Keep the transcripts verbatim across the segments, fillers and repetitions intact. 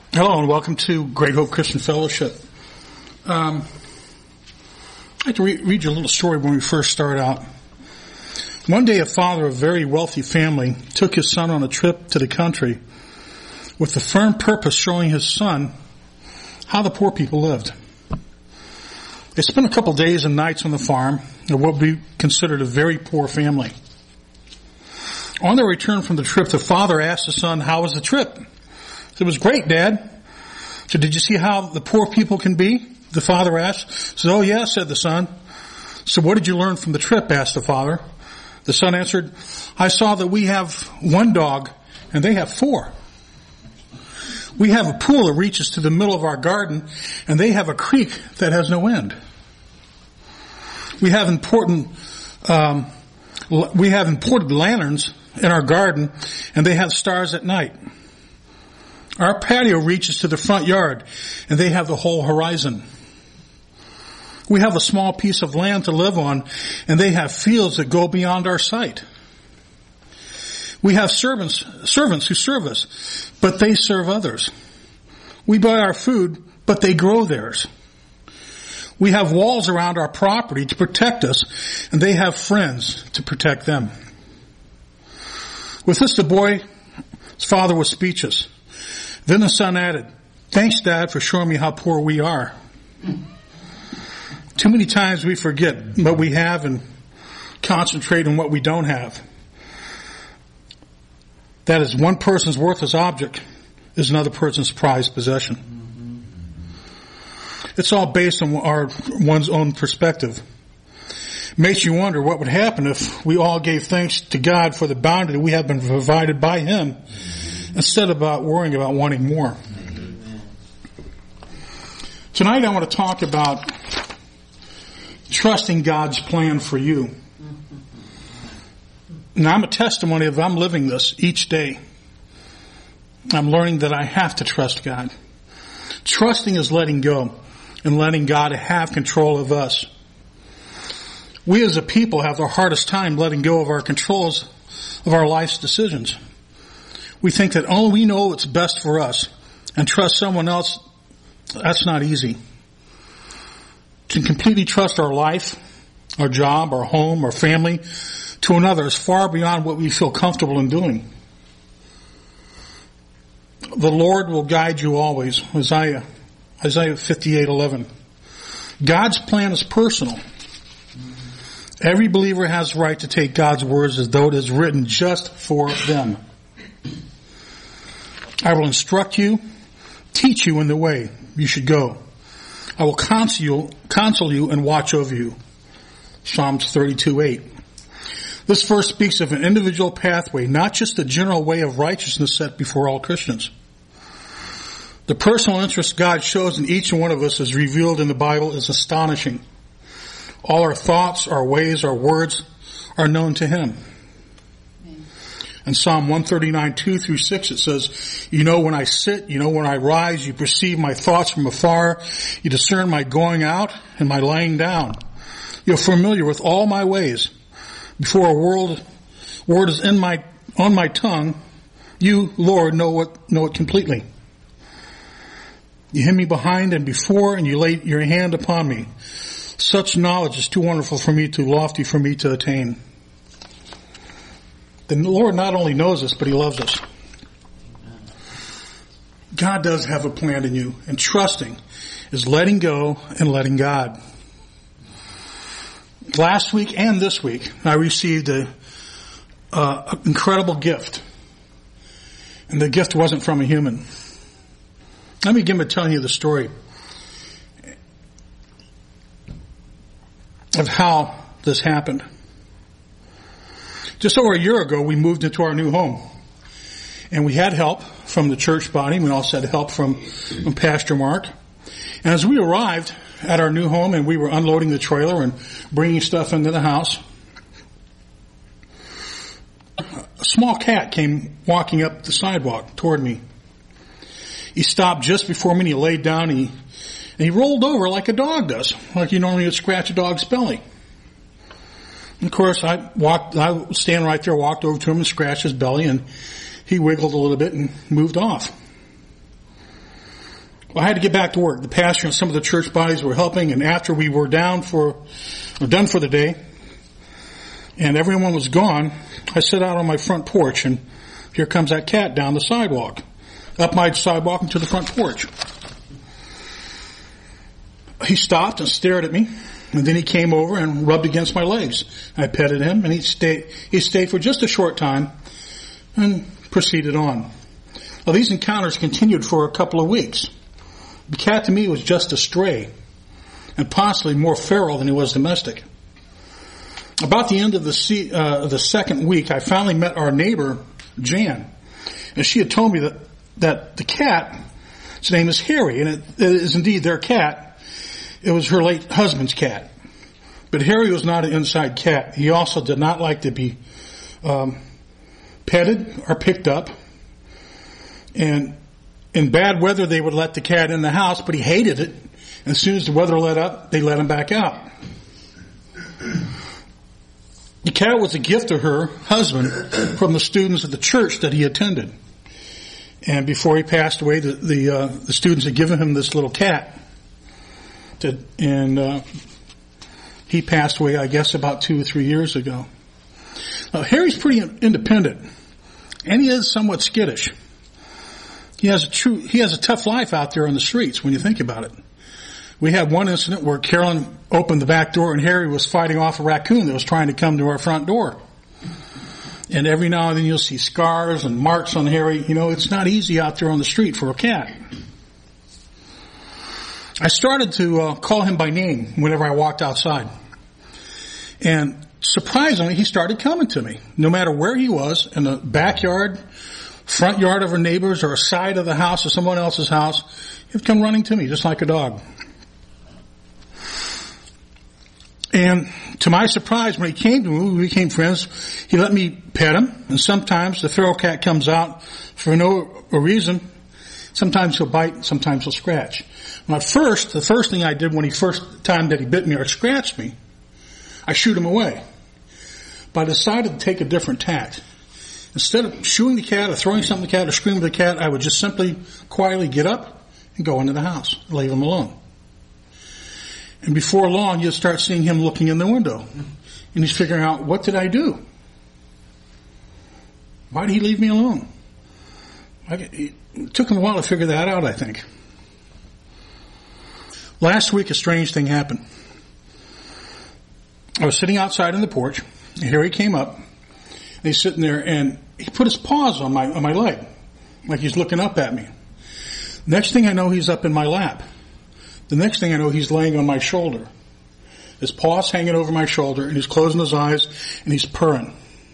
Hello and welcome to Great Hope Christian Fellowship. Um, I'd like to re- read you a little story when we first start out. One day a father of a very wealthy family took his son on a trip to the country with the firm purpose showing his son how the poor people lived. They spent a couple days and nights on the farm of what would be considered a very poor family. On their return from the trip, the father asked the son, "How was the trip?" "It was great, Dad." "So did you see how the poor people can be?" the father asked. "So, oh yeah," said the son. "So what did you learn from the trip?" asked the father. The son answered, "I saw that we have one dog and they have four. We have a pool that reaches to the middle of our garden and they have a creek that has no end. We have important, um, we have imported lanterns in our garden and they have stars at night. Our patio reaches to the front yard, and they have the whole horizon. We have a small piece of land to live on, and they have fields that go beyond our sight. We have servants, servants who serve us, but they serve others. We buy our food, but they grow theirs. We have walls around our property to protect us, and they have friends to protect them." With this, the boy's father was speechless. Then the son added, "Thanks, Dad, for showing me how poor we are." Too many times we forget what we have and concentrate on what we don't have. That is, one person's worthless object is another person's prized possession. It's all based on our one's own perspective. It makes you wonder what would happen if we all gave thanks to God for the bounty that we have been provided by Him, instead of about worrying about wanting more. Tonight I want to talk about trusting God's plan for you. And I'm a testimony of I'm living this each day. I'm learning that I have to trust God. Trusting is letting go and letting God have control of us. We as a people have the hardest time letting go of our controls of our life's decisions. We think that only we know what's best for us, and trust someone else, that's not easy. To completely trust our life, our job, our home, our family to another is far beyond what we feel comfortable in doing. The Lord will guide you always. Isaiah, Isaiah fifty-eight eleven. God's plan is personal. Every believer has the right to take God's words as though it is written just for them. "I will instruct you, teach you in the way you should go. I will counsel you, counsel you and watch over you." Psalms thirty-two eight. This verse speaks of an individual pathway, not just the general way of righteousness set before all Christians. The personal interest God shows in each one of us as revealed in the Bible is astonishing. All our thoughts, our ways, our words are known to Him. In Psalm one thirty-nine, two through six, it says, "You know when I sit, you know when I rise, you perceive my thoughts from afar, you discern my going out and my lying down. You're familiar with all my ways. Before a word, word is in my, on my tongue, you, Lord, know what, know it completely. You hid me behind and before, and you laid your hand upon me. Such knowledge is too wonderful for me, too lofty for me to attain." The Lord not only knows us, but He loves us. God does have a plan in you, and trusting is letting go and letting God. Last week and this week, I received a, uh, an incredible gift. And the gift wasn't from a human. Let me begin by telling you the story of how this happened. Just over a year ago, we moved into our new home. And we had help from the church body. We also had help from, from Pastor Mark. And as we arrived at our new home and we were unloading the trailer and bringing stuff into the house, a small cat came walking up the sidewalk toward me. He stopped just before me and he laid down and he, and he rolled over like a dog does, like you normally would scratch a dog's belly. And of course, I walked, I was standing right there, walked over to him and scratched his belly, and he wiggled a little bit and moved off. Well, I had to get back to work. The pastor and some of the church bodies were helping, and after we were down for, or done for the day, and everyone was gone, I sat out on my front porch, and here comes that cat down the sidewalk, up my sidewalk and to the front porch. He stopped and stared at me, and then he came over and rubbed against my legs. I petted him, and he stayed, he stayed for just a short time and proceeded on. Well, these encounters continued for a couple of weeks. The cat to me was just a stray, and possibly more feral than he was domestic. About the end of the, se- uh, the second week, I finally met our neighbor, Jan, and she had told me that, that the cat, his name is Harry, and it, it is indeed their cat. It was her late husband's cat. But Harry was not an inside cat. He also did not like to be um, petted or picked up. And in bad weather, they would let the cat in the house, but he hated it. And as soon as the weather let up, they let him back out. The cat was a gift to her husband from the students of the church that he attended. And before he passed away, the the, uh, the students had given him this little cat. To, and uh, he passed away, I guess, about two or three years ago. Now, Harry's pretty independent, and he is somewhat skittish. He has a true, he has a tough life out there on the streets when you think about it. We had one incident where Carolyn opened the back door and Harry was fighting off a raccoon that was trying to come to our front door. And every now and then you'll see scars and marks on Harry. You know, it's not easy out there on the street for a cat. I started to uh, call him by name whenever I walked outside. And surprisingly, he started coming to me. No matter where he was, in the backyard, front yard of our neighbors, or a side of the house or someone else's house, he'd come running to me just like a dog. And to my surprise, when he came to me, we became friends, he let me pet him. And sometimes the feral cat comes out for no reason. Sometimes he'll bite, sometimes he'll scratch. Well, at first, the first thing I did when he first time that he bit me or scratched me, I shoot him away. But I decided to take a different tact. Instead of shooing the cat or throwing something at the cat or screaming at the cat, I would just simply quietly get up and go into the house, leave him alone. And before long, you'll start seeing him looking in the window. And he's figuring out, what did I do? Why did he leave me alone? I, it took him a while to figure that out, I think. Last week, a strange thing happened. I was sitting outside on the porch, and Harry came up, and he's sitting there, and he put his paws on my on my leg, like he's looking up at me. Next thing I know, he's up in my lap. The next thing I know, he's laying on my shoulder. His paws hanging over my shoulder, and he's closing his eyes, and he's purring.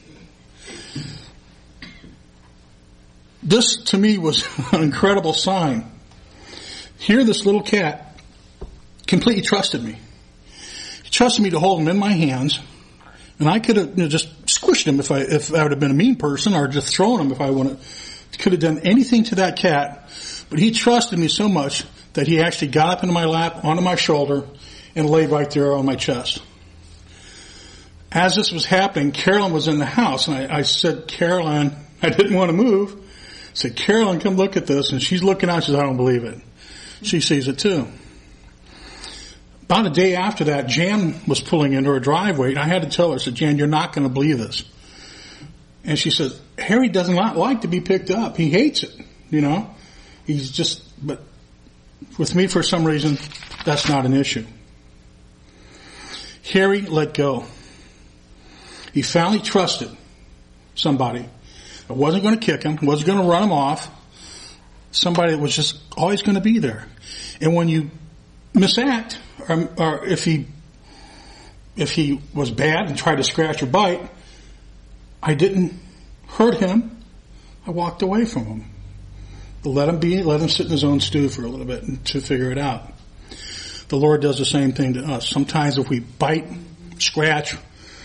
This, to me, was an incredible sign. Here, this little cat completely trusted me. He trusted me to hold him in my hands, and I could have you know, just squished him if I if I would have been a mean person, or just thrown him if I wanted. Could have done anything to that cat, but he trusted me so much that he actually got up into my lap, onto my shoulder, and laid right there on my chest. As this was happening, Carolyn was in the house, and I, I said, Caroline, I didn't want to move. I said, Carolyn, come look at this. And she's looking out. She says, I don't believe it. She sees it too. About a day after that, Jan was pulling into her driveway, and I had to tell her, I said, Jan, you're not going to believe this. And she said, Harry does not like to be picked up. He hates it, you know. He's just, but with me, for some reason, that's not an issue. Harry let go. He finally trusted somebody. I wasn't going to kick him, wasn't going to run him off. Somebody that was just always going to be there. And when you misact, or, or if he if he was bad and tried to scratch or bite, I didn't hurt him. I walked away from him. Let him be, let him sit in his own stew for a little bit and to figure it out. The Lord does the same thing to us. Sometimes if we bite, scratch,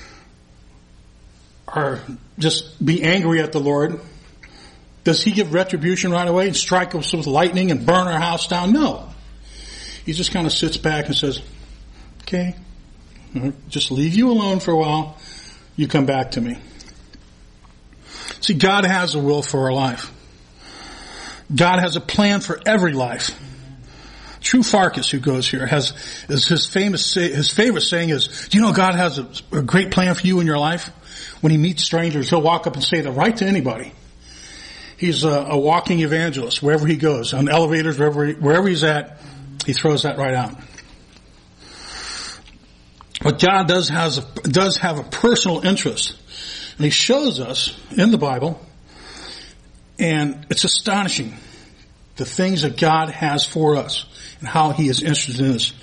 or just be angry at the Lord, does he give retribution right away and strike us with lightning and burn our house down? No. He just kind of sits back and says, okay, just leave you alone for a while. You come back to me. See, God has a will for our life. God has a plan for every life. True Farkas, who goes here, has is his famous his favorite saying is, "Do you know God has a, a great plan for you in your life?" When he meets strangers, he'll walk up and say that right to anybody. He's a, a walking evangelist wherever he goes, on elevators, wherever he, wherever he's at, he throws that right out. But God does has a, does have a personal interest, and he shows us in the Bible, and it's astonishing the things that God has for us and how he is interested in us.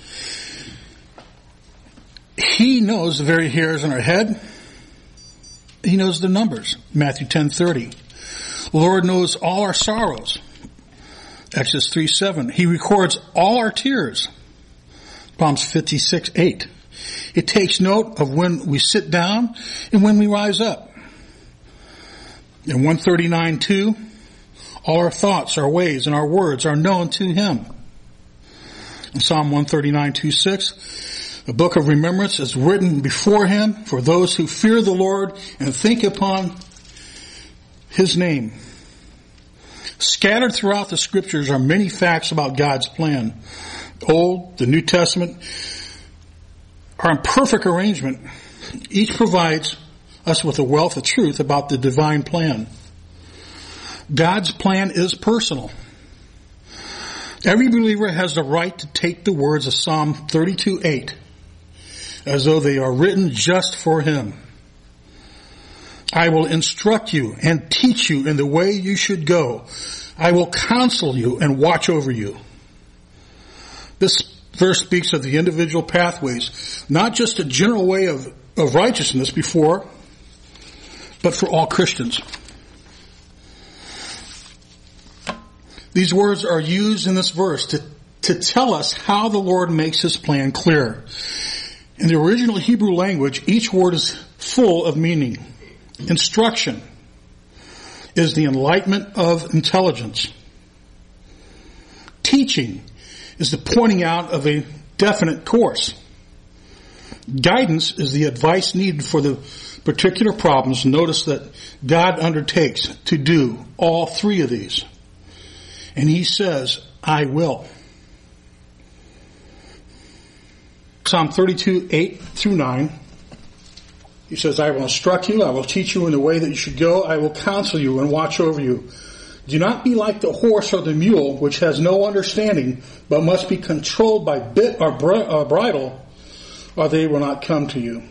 He knows the very hairs on our head. He knows the numbers. Matthew ten thirty. The Lord knows all our sorrows. Exodus three seven. He records all our tears. Psalms fifty-six eight. It takes note of when we sit down and when we rise up. In one thirty-nine two, all our thoughts, our ways, and our words are known to him. In Psalm one thirty-nine two six, the book of remembrance is written before him for those who fear the Lord and think upon his name. Scattered throughout the scriptures are many facts about God's plan. Old, the New Testament are in perfect arrangement. Each provides us with a wealth of truth about the divine plan. God's plan is personal. Every believer has the right to take the words of Psalm thirty-two eight as though they are written just for him. I will instruct you and teach you in the way you should go. I will counsel you and watch over you. This verse speaks of the individual pathways, not just a general way of, of righteousness before, but for all Christians. These words are used in this verse to, to tell us how the Lord makes his plan clear. In the original Hebrew language, each word is full of meaning. Instruction is the enlightenment of intelligence. Teaching is the pointing out of a definite course. Guidance is the advice needed for the particular problems. Notice that God undertakes to do all three of these. And he says, I will. Psalm thirty-two eight through nine. He says, I will instruct you, I will teach you in the way that you should go, I will counsel you and watch over you. Do not be like the horse or the mule, which has no understanding, but must be controlled by bit or bridle, or they will not come to you.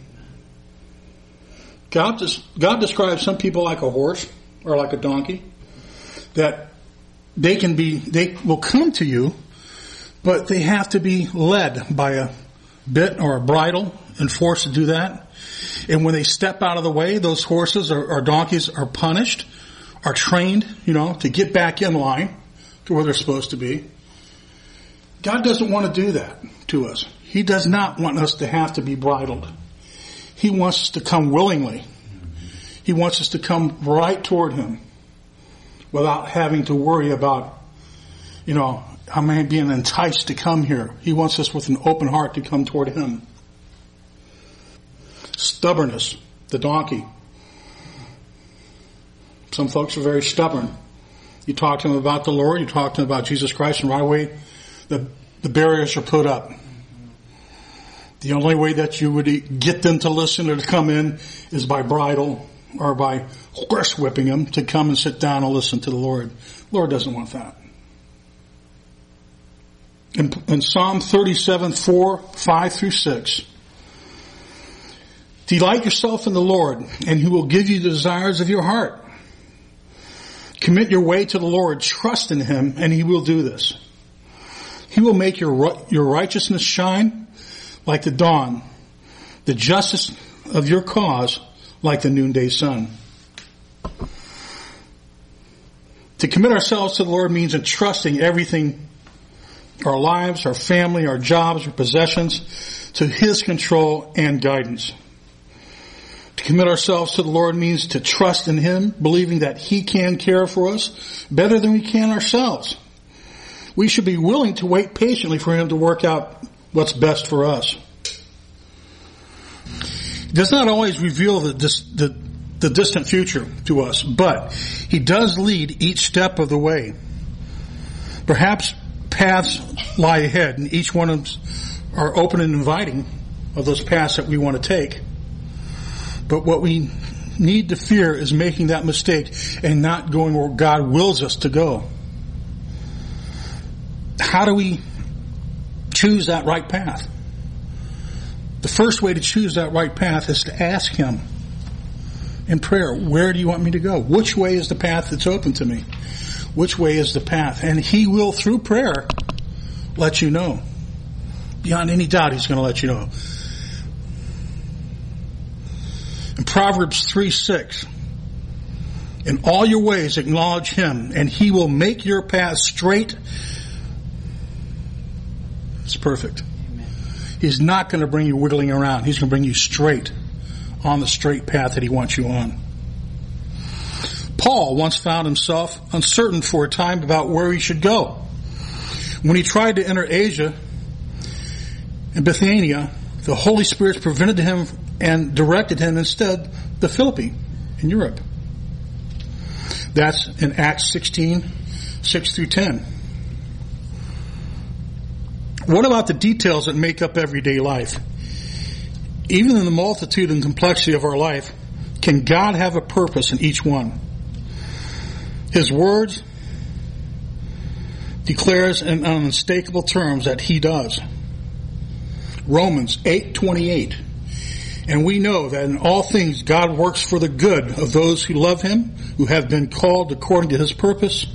God, God describes some people like a horse or like a donkey, that they can be, they will come to you, but they have to be led by a bit or a bridle and forced to do that. And when they step out of the way, those horses or, or donkeys are punished, are trained, you know, to get back in line to where they're supposed to be. God doesn't want to do that to us. He does not want us to have to be bridled. He wants us to come willingly. He wants us to come right toward him without having to worry about, you know, am I being enticed to come here? He wants us with an open heart to come toward him. Stubbornness, the donkey. Some folks are very stubborn. You talk to them about the Lord, you talk to them about Jesus Christ, and right away the, the barriers are put up. The only way that you would get them to listen or to come in is by bridle or by horse whipping them to come and sit down and listen to the Lord. The Lord doesn't want that. In, in Psalm thirty-seven four, five through six, delight yourself in the Lord, and he will give you the desires of your heart. Commit your way to the Lord, trust in him, and he will do this. He will make your, your righteousness shine like the dawn, the justice of your cause like the noonday sun. To commit ourselves to the Lord means entrusting everything, our lives, our family, our jobs, our possessions, to his control and guidance. To commit ourselves to the Lord means to trust in him, believing that he can care for us better than we can ourselves. We should be willing to wait patiently for him to work out what's best for us. He does not always reveal the, the, the distant future to us, but he does lead each step of the way. Perhaps paths lie ahead, and each one of them are open and inviting of those paths that we want to take. But what we need to fear is making that mistake and not going where God wills us to go. How do we choose that right path? The first way to choose that right path is to ask Him in prayer, where do you want me to go? Which way is the path that's open to me? Which way is the path? And He will, through prayer, let you know. Beyond any doubt, He's going to let you know. In Proverbs three six, in all your ways acknowledge Him, and He will make your path straight. It's perfect. Amen. He's not going to bring you whittling around. He's going to bring you straight on the straight path that He wants you on. Paul once found himself uncertain for a time about where he should go. When he tried to enter Asia and Bithynia, the Holy Spirit prevented him and directed him instead to Philippi in Europe. That's in Acts sixteen, six through ten. What about the details that make up everyday life? Even in the multitude and complexity of our life, can God have a purpose in each one? His words declares in unmistakable terms that He does. Romans eight twenty-eight. And we know that in all things God works for the good of those who love Him, who have been called according to His purpose.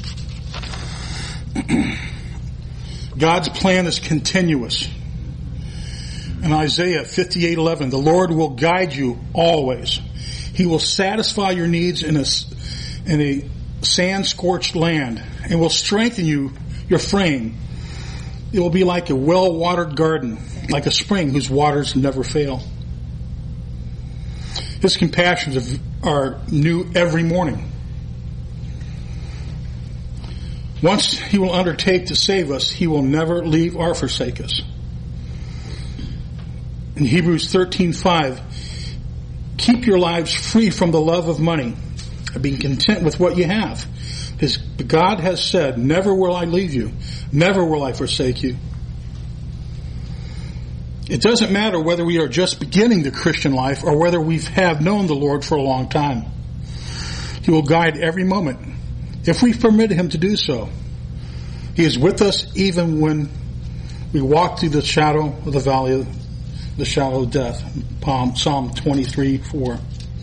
God's plan is continuous. In Isaiah fifty-eight eleven, the Lord will guide you always. He will satisfy your needs in a, in a sand-scorched land and will strengthen you, your frame. It will be like a well-watered garden, like a spring whose waters never fail. His compassions are new every morning. Once He will undertake to save us, He will never leave or forsake us. In Hebrews thirteen five, keep your lives free from the love of money and be content with what you have. His, God has said, never will I leave you, never will I forsake you. It doesn't matter whether we are just beginning the Christian life or whether we have known the Lord for a long time. He will guide every moment if we permit Him to do so. He is with us even when we walk through the shadow of the valley of the shadow of death. Psalm twenty-three four.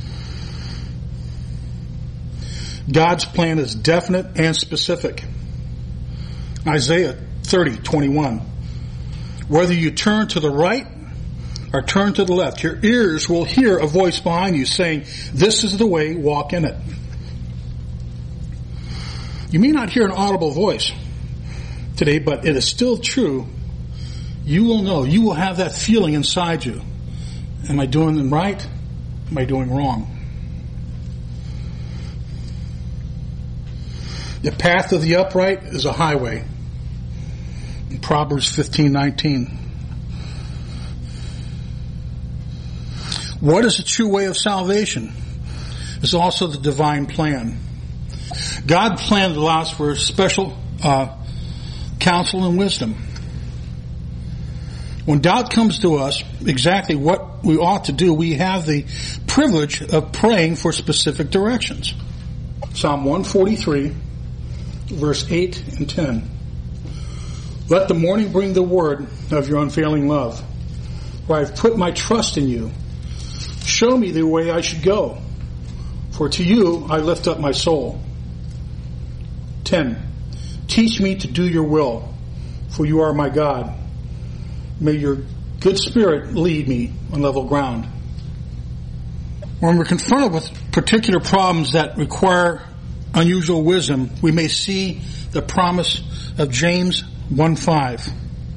God's plan is definite and specific. Isaiah thirty twenty-one. Whether you turn to the right or turn to the left, your ears will hear a voice behind you saying, this is the way, walk in it. You may not hear an audible voice today, but it is still true. You will know, you will have that feeling inside you. Am I doing them right? Am I doing wrong? The path of the upright is a highway. In Proverbs fifteen nineteen. What is the true way of salvation? It's also the divine plan. God planned allows for special uh, counsel and wisdom. When doubt comes to us exactly what we ought to do, we have the privilege of praying for specific directions. Psalm one forty-three, verse eight and ten. Let the morning bring the word of your unfailing love, for I have put my trust in you. Show me the way I should go, for to you I lift up my soul. ten. Teach me to do your will, for you are my God. May your good spirit lead me on level ground. When we're confronted with particular problems that require unusual wisdom, we may see the promise of James one five.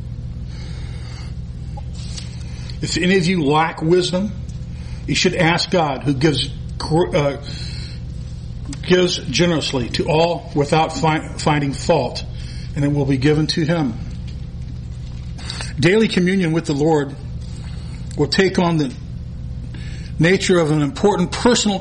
If any of you lack wisdom, you should ask God, who gives uh, gives generously to all without fi- finding fault, and it will be given to Him. Daily communion with the Lord will take on the nature of an important personal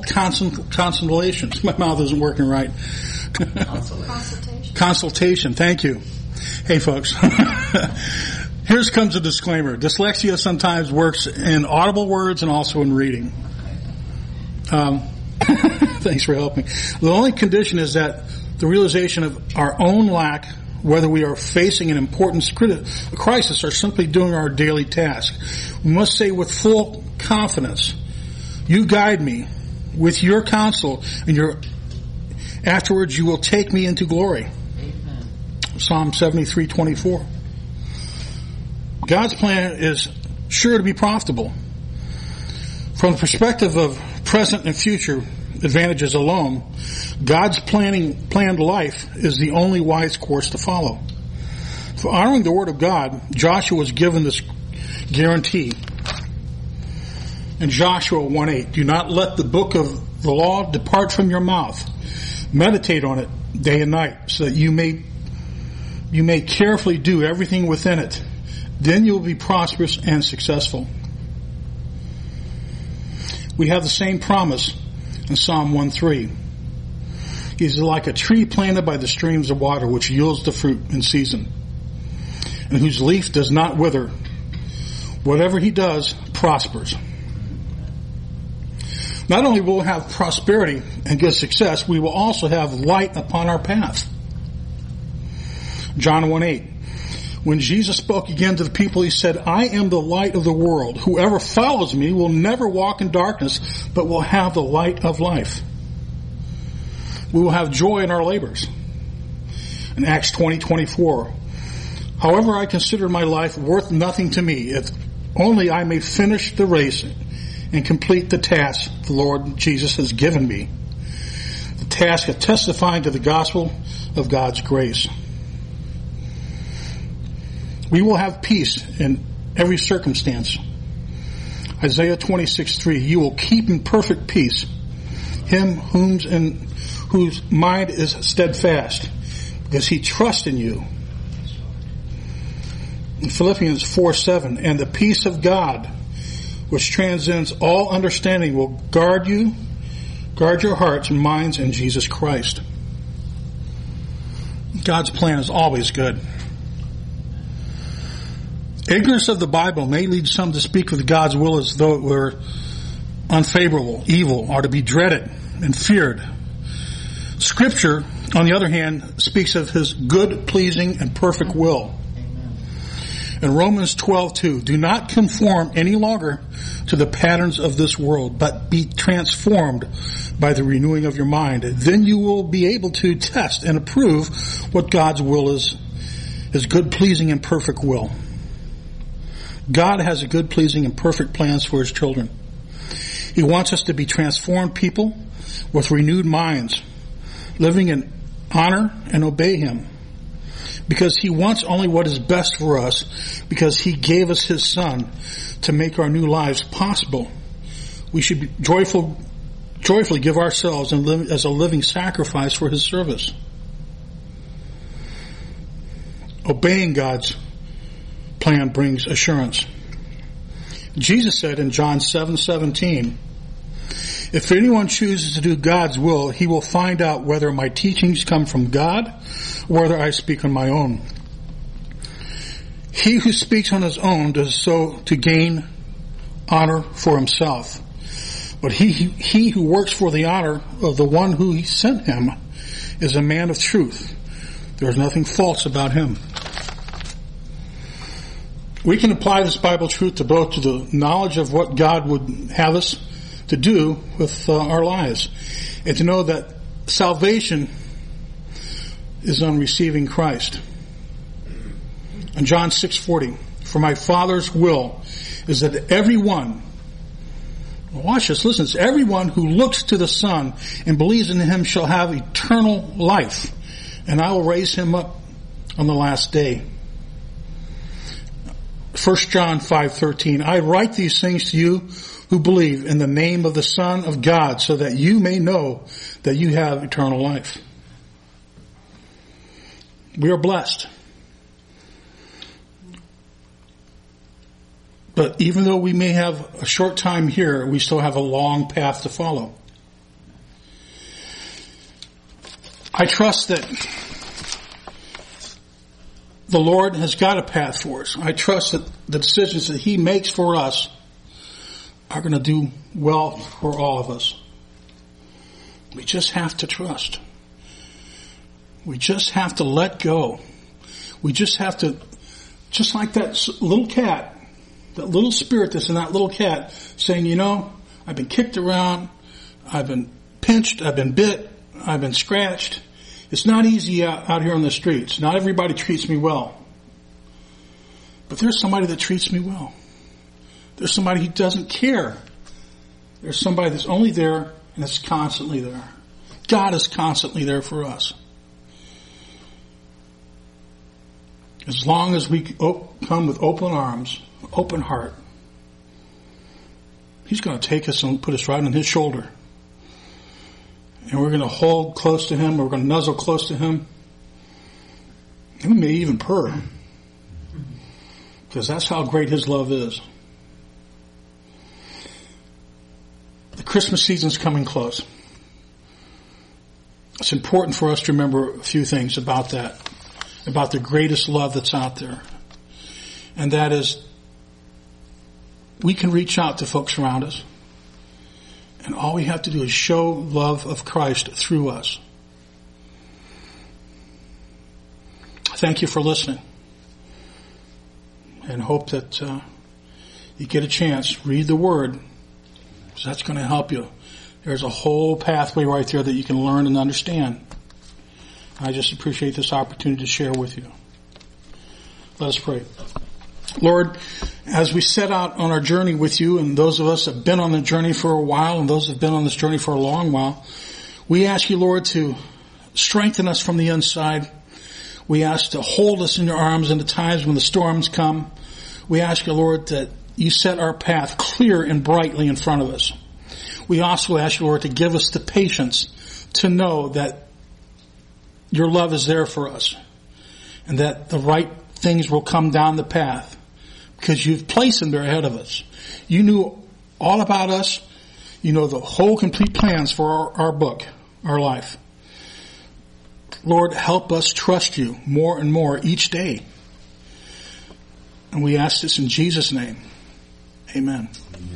consultation. My mouth isn't working right. Consultation. Consultation, thank you. Hey folks, here comes a disclaimer. Dyslexia sometimes works in audible words and also in reading. Um, thanks for helping. The only condition is that the realization of our own lack, whether we are facing an important crisis or simply doing our daily task. We must say with full confidence, you guide me with your counsel, and your afterwards you will take me into glory. Amen. Psalm seventy-three twenty-four. God's plan is sure to be profitable. From the perspective of present and future advantages alone, God's planning, planned life is the only wise course to follow. For honoring the Word of God, Joshua was given this guarantee. In Joshua one eight, do not let the book of the law depart from your mouth. Meditate on it day and night, so that you may you may carefully do everything within it. Then you will be prosperous and successful. We have the same promise in Psalm one three. He's like a tree planted by the streams of water, which yields the fruit in season, and whose leaf does not wither. Whatever he does prospers. Not only will we have prosperity and good success, we will also have light upon our path. John one eight. When Jesus spoke again to the people, he said, I am the light of the world. Whoever follows me will never walk in darkness, but will have the light of life. We will have joy in our labors. In Acts twenty twenty-four, however, I consider my life worth nothing to me, if only I may finish the race and complete the task the Lord Jesus has given me. The task of testifying to the gospel of God's grace. We will have peace in every circumstance. Isaiah twenty-six three, you will keep in perfect peace him whom's in, whose mind is steadfast, because he trusts in you. In Philippians four seven, and the peace of God, which transcends all understanding, will guard you, guard your hearts and minds in Jesus Christ. God's plan is always good. Ignorance of the Bible may lead some to speak of God's will as though it were unfavorable, evil, or to be dreaded and feared. Scripture, on the other hand, speaks of his good, pleasing, and perfect will. In Romans twelve two, do not conform any longer to the patterns of this world, but be transformed by the renewing of your mind. Then you will be able to test and approve what God's will is, his good, pleasing, and perfect will. God has a good, pleasing, and perfect plans for his children. He wants us to be transformed people with renewed minds, living in honor and obey him. Because he wants only what is best for us, because he gave us his son to make our new lives possible. We should be joyful, joyfully give ourselves and live as a living sacrifice for his service. Obeying God's plan brings assurance. Jesus said in John seven seventeen, if anyone chooses to do God's will, he will find out whether my teachings come from God or whether I speak on my own. He who speaks on his own does so to gain honor for himself. But he, he who works for the honor of the one who he sent him is a man of truth. There is nothing false about him. We can apply this Bible truth to both to the knowledge of what God would have us to do with uh, our lives, and to know that salvation is on receiving Christ. In John six forty, for my Father's will is that everyone, watch this, listen, it's everyone who looks to the Son and believes in him shall have eternal life, and I will raise him up on the last day. First John five thirteen, I write these things to you who believe in the name of the Son of God, so that you may know that you have eternal life. We are blessed. But even though we may have a short time here, we still have a long path to follow. I trust that the Lord has got a path for us. I trust that the decisions that He makes for us are going to do well for all of us. We just have to trust. We just have to let go. We just have to, just like that little cat, that little spirit that's in that little cat saying, you know, I've been kicked around, I've been pinched, I've been bit, I've been scratched. It's not easy out, out here on the streets. Not everybody treats me well. But there's somebody that treats me well. There's somebody who doesn't care. There's somebody that's only there and is constantly there. God is constantly there for us. As long as we come with open arms, open heart, He's going to take us and put us right on His shoulder. And we're going to hold close to Him. We're going to nuzzle close to Him. And we may even purr. Because that's how great His love is. The Christmas season's coming close. It's important for us to remember a few things about that. About the greatest love that's out there. And that is, we can reach out to folks around us. And all we have to do is show love of Christ through us. Thank you for listening. And hope that uh, you get a chance. Read the Word. Because that's going to help you. There's a whole pathway right there that you can learn and understand. I just appreciate this opportunity to share with you. Let us pray. Lord, as we set out on our journey with you, and those of us that have been on the journey for a while, and those that have been on this journey for a long while, we ask you, Lord, to strengthen us from the inside. We ask to hold us in your arms in the times when the storms come. We ask you, Lord, that you set our path clear and brightly in front of us. We also ask you, Lord, to give us the patience to know that your love is there for us, and that the right things will come down the path. Because you've placed them there ahead of us. You knew all about us. You know the whole complete plans for our, our book, our life. Lord, help us trust you more and more each day. And we ask this in Jesus' name. Amen. Amen.